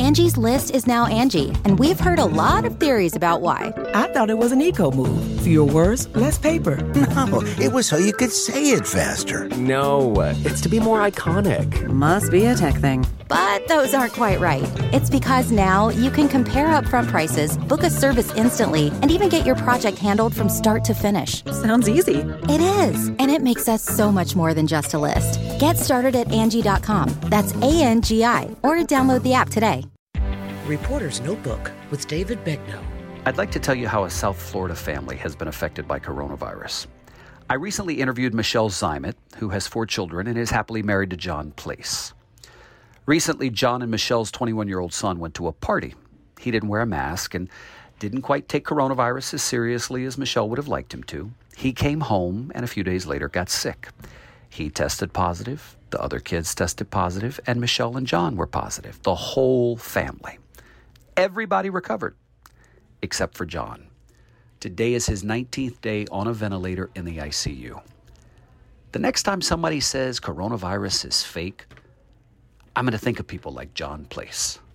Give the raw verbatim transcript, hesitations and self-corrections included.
Angie's List is now Angie, and we've heard a lot of theories about why. I thought it was an eco move. Fewer words, less paper. No, it was so you could say it faster. No, it's to be more iconic. Must be a tech thing. But those aren't quite right. It's because now you can compare upfront prices, book a service instantly, and even get your project handled from start to finish. Sounds easy. It is, and it makes us so much more than just a list. Get started at Angie dot com. That's A N G I, or download the app today. Reporter's Notebook with David Begnaud. I'd like to tell you how a South Florida family has been affected by coronavirus. I recently interviewed Michelle Zimet, who has four children and is happily married to John Place. Recently, John and Michelle's twenty-one-year-old son went to a party. He didn't wear a mask and didn't quite take coronavirus as seriously as Michelle would have liked him to. He came home and a few days later got sick. He tested positive, the other kids tested positive, and Michelle and John were positive. The whole family. Everybody recovered, except for John. Today is his nineteenth day on a ventilator in the I C U. The next time somebody says coronavirus is fake, I'm going to think of people like John Place.